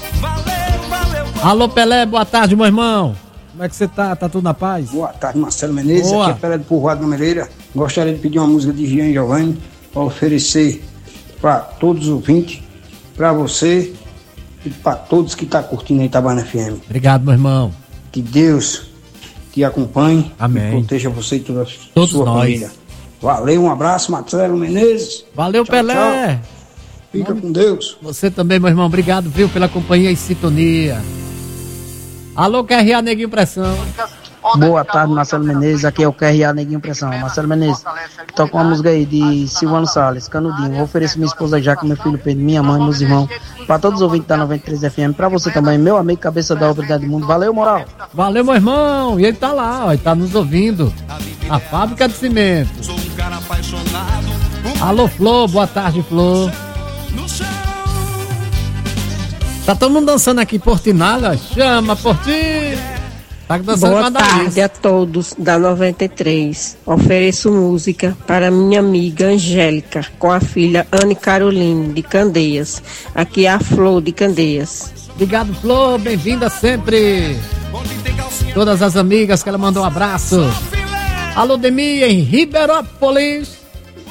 S3: Alô, Pelé, boa tarde, meu irmão. Como é que você tá? Tá tudo na paz?
S13: Boa tarde, Marcelo Menezes.
S3: Boa.
S13: Aqui é Pelé do Povoado da Mereira. Gostaria de pedir uma música de Jean Giovanni para oferecer para todos os ouvintes, para você e para todos que estão tá curtindo a Itabaiana F M.
S3: Obrigado, meu irmão.
S13: Que Deus te acompanhe.
S3: Amém.
S13: E proteja você e toda a
S3: Todos
S13: sua
S3: nós.
S13: família. Valeu, um abraço, Marcelo Menezes.
S3: Valeu,
S13: Tchau,
S3: Pelé.
S13: tchau. Fica com Deus.
S3: Você também, meu irmão. Obrigado, viu, pela companhia e sintonia. Alô, Q R A Neguinho Pressão.
S14: Boa tarde, Marcelo Menezes. Aqui é o Q R A Neguinho Pressão. Marcelo Menezes, toca uma música aí de Silvano Salles, Canudinho. Vou oferecer minha esposa Jaque, meu filho Pedro, minha mãe, meus irmãos, para todos os ouvintes da noventa e três F M, para você também, meu amigo, cabeça da obra do mundo. Valeu, moral.
S3: Valeu, meu irmão. E ele tá lá, ó, ele tá nos ouvindo. A fábrica de cimento. Alô, Flor. Boa tarde, Flor. Tá todo mundo dançando aqui, Portinala. Chama, Porti. Tá dançando.
S16: Boa tarde a todos da noventa e três. Ofereço música para minha amiga Angélica, com a filha Anne Caroline, de Candeias. Aqui é a Flor, de Candeias.
S3: Obrigado, Flor. Bem-vinda sempre. Todas as amigas que ela mandou um abraço. Alô, Demi, em Ribeirópolis.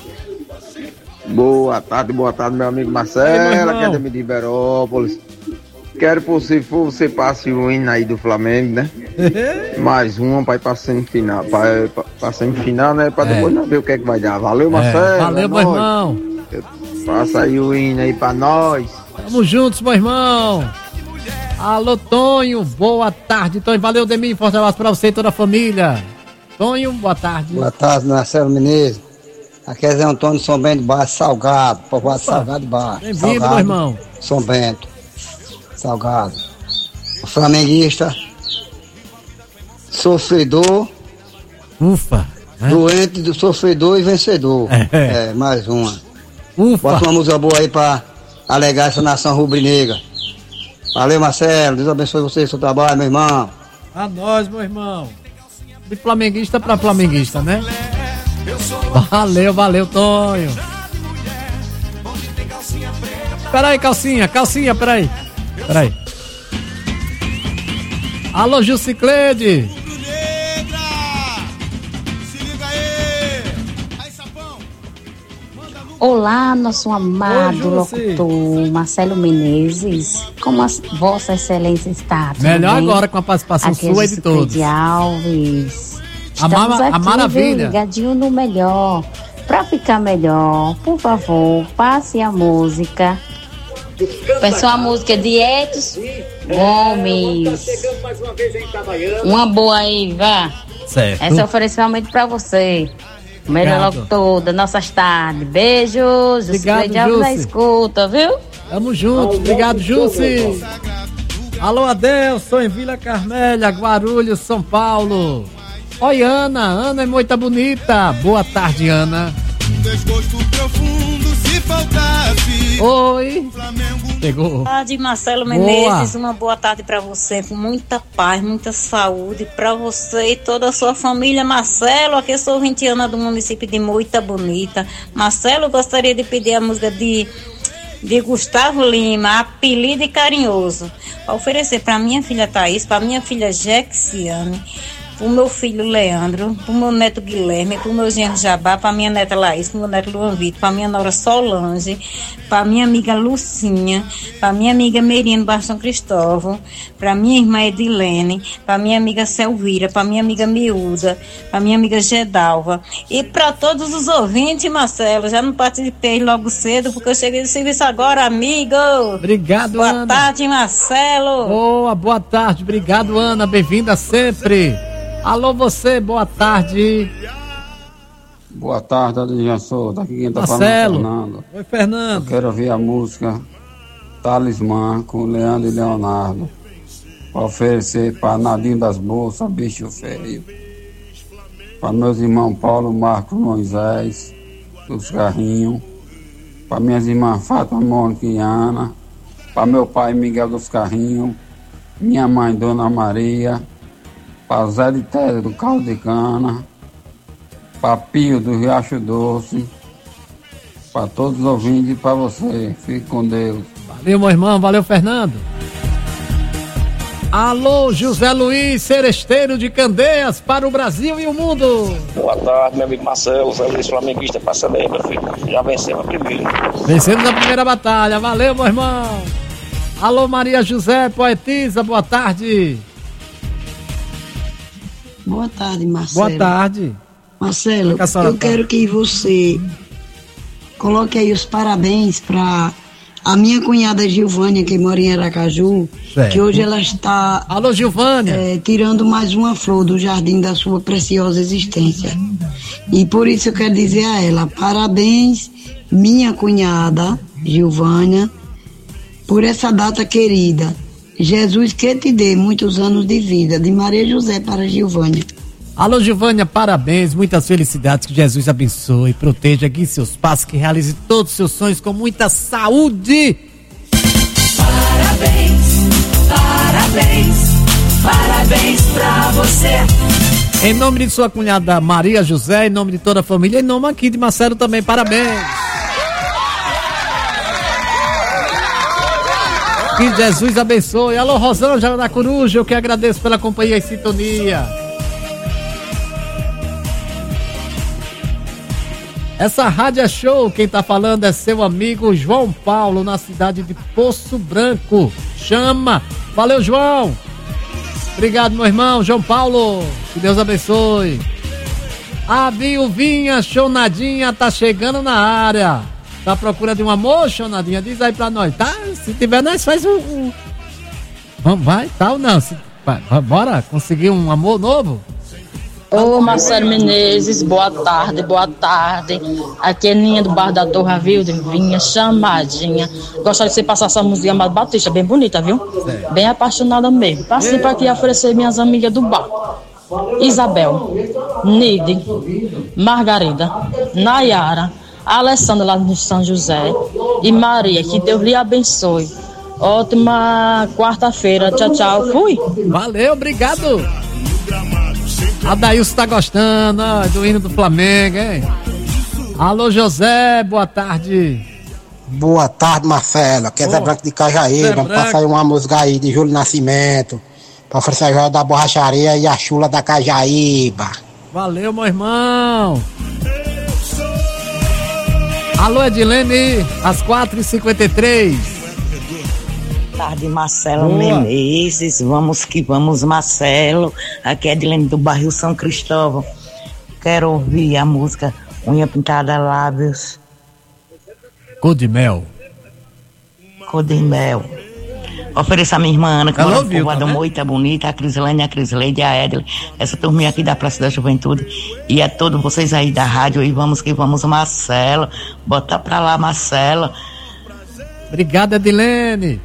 S17: Boa tarde, boa tarde, meu amigo Marcelo, aqui é Demi de Ribeirópolis. Quero, por se for, você passe o hino aí do Flamengo, né? Mais uma pra ir pra semifinal, pra, pra, pra semifinal, né? Pra depois é. não ver o que é que vai dar. Valeu, Marcelo.
S3: É. Valeu, é meu nóis. Irmão.
S17: Passa aí o hino aí pra nós.
S3: Tamo juntos, meu irmão. Alô, Tonho, boa tarde, Tonho. Valeu, Demi, forte abraço pra você e toda a família. Tonho, boa tarde.
S13: Boa tarde, Marcelo Menezes. Aqui é Zé Antônio São Bento de Baixo, Salgado, povoado Salgado de Baixo.
S3: Bem-vindo, meu irmão.
S13: São Bento, Salgado. Flamenguista, sofredor,
S3: ufa,
S13: né? Doente do sofredor e vencedor. É, é mais uma.
S3: Ufa.
S13: Bota uma música boa aí pra alegar essa nação rubro-negra. Valeu, Marcelo. Deus abençoe você e seu trabalho, meu irmão.
S3: A nós, meu irmão. De flamenguista pra flamenguista, né? Valeu, valeu, Tonho. Peraí, calcinha, calcinha, peraí. Peraí. Alô, Juciclede.
S19: Olá, nosso amado
S3: Oi,
S19: locutor Marcelo Menezes. Como a Vossa Excelência está? Tudo
S3: melhor
S19: bem?
S3: agora com a participação
S19: aqui
S3: sua
S19: é
S3: e de todos.
S19: Alves.
S3: A,
S19: Estamos
S3: ma-
S19: aqui,
S3: a maravilha.
S19: Viu, ligadinho no melhor. Pra ficar melhor, por favor, passe a música. Peço a música de Etos Gomes. Uma boa aí, vá.
S3: Certo.
S19: Essa é oferecimento pra você. O melhor
S3: Obrigado.
S19: locutor das nossas tardes. Beijos.
S3: Obrigado,
S19: Jussi na
S3: Jussi.
S19: escuta, viu?
S3: Tamo junto, obrigado, Jussi. Alô, Adelson, em Vila Carmélia, Guarulhos, São Paulo. Oi, Ana, Ana é muito bonita. Boa tarde, Ana.
S20: Desgosto profundo se faltasse.
S3: Oi. Pegou.
S19: Boa tarde, Marcelo
S3: Boa.
S19: Menezes. Uma boa tarde pra você, com muita paz, muita saúde pra você e toda a sua família. Marcelo, aqui eu sou vintiana do município de Moita Bonita. Marcelo, gostaria de pedir a música de, de Gustavo Lima, Apelido e Carinhoso, pra oferecer pra minha filha Thaís, pra minha filha Jexiane, pro meu filho Leandro, pro meu neto Guilherme, pro meu genro Jabá, pra minha neta Laís, pro meu neto Luan Vitor, pra minha nora Solange, pra minha amiga Lucinha, pra minha amiga Merino Baixão Cristóvão, pra minha irmã Edilene, pra minha amiga Selvira, pra minha amiga Miúda, pra minha amiga Gedalva e pra todos os ouvintes, Marcelo. Já não participei logo cedo porque eu cheguei do serviço agora, amigo.
S3: Obrigado,
S19: boa
S3: Ana.
S19: Boa tarde, Marcelo.
S3: Boa, boa tarde, obrigado, Ana, bem-vinda sempre. Alô, você, boa tarde.
S13: Boa tarde, Adriano Souza. Daqui quem tá
S3: Marcelo.
S13: falando é o Fernando.
S3: Oi, Fernando.
S13: Eu quero ouvir a música Talismã com Leandro e Leonardo. Pra oferecer para Nadinho das Bolsas, Bicho Feio. Para meus irmãos Paulo, Marcos, Moisés, dos Carrinhos. Para minhas irmãs Fátima, Mônica e Ana. Para meu pai Miguel dos Carrinhos. Minha mãe Dona Maria. Para Zé de Tese do Caldo de Cana. Papinho do Riacho Doce, para todos os ouvintes e para você. Fique com Deus.
S3: Valeu, meu irmão. Valeu, Fernando. Alô, José Luiz Seresteiro de Candeias, para o Brasil e o mundo.
S1: Boa tarde, meu amigo Marcelo, José Luiz Flamenguista, passa bem, meu filho. Já vencemos a primeira.
S3: Vencemos a primeira batalha. Valeu, meu irmão. Alô, Maria José, poetisa, boa tarde.
S4: Boa tarde, Marcelo.
S3: Boa tarde.
S4: Marcelo,
S3: Que
S4: eu
S3: tá?
S4: quero que você coloque aí os parabéns para a minha cunhada Gilvânia, que mora em Aracaju,
S3: certo.
S4: Que hoje ela está
S3: Alô, Gilvânia.
S4: É, tirando mais uma flor do jardim da sua preciosa existência. E por isso eu quero dizer a ela, parabéns, minha cunhada Gilvânia, por essa data querida. Jesus que te dê muitos anos de vida. De Maria José para Gilvânia.
S3: Alô, Gilvânia, parabéns, muitas felicidades, que Jesus abençoe, proteja, guie seus passos, que realize todos os seus sonhos com muita saúde.
S2: Parabéns, parabéns, parabéns pra você.
S3: Em nome de sua cunhada Maria José, em nome de toda a família, em nome aqui de Marcelo também, parabéns. Que Jesus abençoe. Alô, Rosângela da Coruja, eu que agradeço pela companhia e sintonia. Essa rádio é show, quem tá falando é seu amigo João Paulo, na cidade de Poço Branco. Chama! Valeu, João! Obrigado, meu irmão, João Paulo. Que Deus abençoe. A viuvinha Chonadinha tá chegando na área. Tá à procura de um amor, Chonadinha? Diz aí pra nós, tá? Se tiver, nós faz um... um... Vamos, vai, tá ou não? Se... Vai, vai, bora conseguir um amor novo?
S6: Ô Marcelo Menezes, boa tarde, boa tarde. Aqui é Ninha do Bar da Torre, viu? Vinha chamadinha. Gostaria de você passar essa música chamada Batista, bem bonita, viu? Certo. Bem apaixonada mesmo. Passei para aqui oferecer minhas amigas do bar: Isabel, Nide, Margarida, Nayara, Alessandra lá de São José e Maria. Que Deus lhe abençoe. Ótima quarta-feira. Tchau, tchau. Fui.
S3: Valeu, obrigado. A Daílson tá gostando, ó, do hino do Flamengo, hein? Alô, José, boa tarde.
S15: Boa tarde, Marcelo. Aqui é Zé Branco de Cajaíba. Vamos passar aí uma música aí de Júlio Nascimento, pra oferecer a joia da borracharia e a chula da Cajaíba.
S3: Valeu, meu irmão. Alô, Edilene, às quatro e cinquenta e três.
S22: Boa tarde, Marcelo
S3: Boa.
S22: Menezes, vamos que vamos, Marcelo. Aqui é Edilene do bairro São Cristóvão. Quero ouvir a música Unha Pintada Lábios.
S3: Cor de mel.
S22: Cor de mel. Ofereça a minha irmã Ana, que
S3: Ela
S22: mora no
S3: ouviu,
S22: povoado
S3: tá vendo?
S22: Moita Bonita, a Crislane, a Crisleide, a Edle, essa turminha aqui da Praça da Juventude, e a todos vocês aí da rádio, e vamos que vamos, Marcelo. Bota pra lá, Marcelo.
S3: Obrigado, Edilene.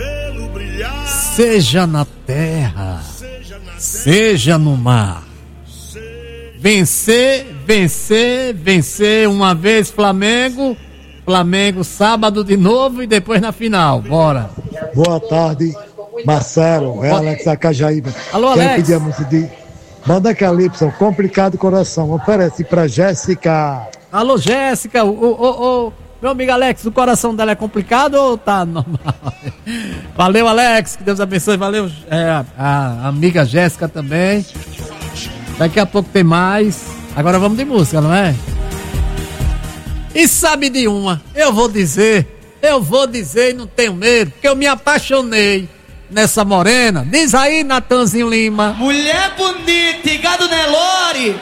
S3: Seja na terra, seja no mar. Vencer, vencer, vencer. Uma vez Flamengo, Flamengo sábado de novo e depois na final. Bora.
S23: Boa tarde, Marcelo. É
S3: Boa...
S23: Alex da Cajaíba.
S3: Alô,
S23: Quero
S3: Alex.
S23: pedir a música de Banda Calypso, Complicado Coração. Oferece pra Jéssica.
S3: Alô, Jéssica. O, o, o, meu amigo Alex, o coração dela é complicado ou tá normal? Valeu, Alex. Que Deus abençoe. Valeu, é, a, a amiga Jéssica também. Daqui a pouco tem mais. Agora vamos de música, não é? E sabe de uma? Eu vou dizer, eu vou dizer e não tenho medo, porque eu me apaixonei nessa morena. Diz aí, Natanzinho Lima.
S2: Mulher bonita e gado Nelore,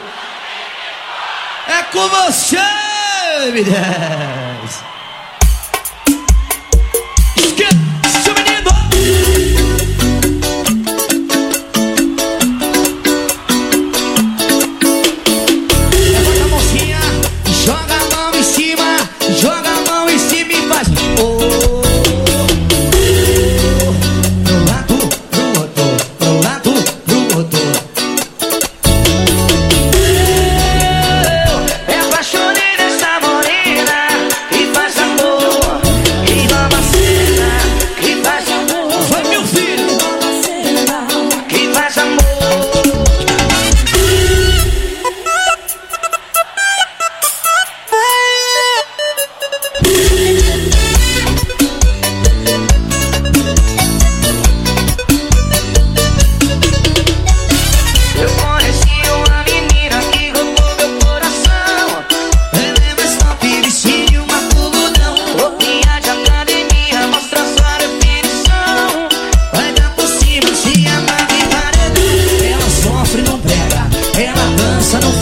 S2: é com você, me desce. Esquece, menino. Levanta a mãozinha, joga a mão em cima, joga a mão em cima e faz oh. Pro lado, pro outro, pro lado, pro outro. Eu me apaixonei nessa morena, Essa não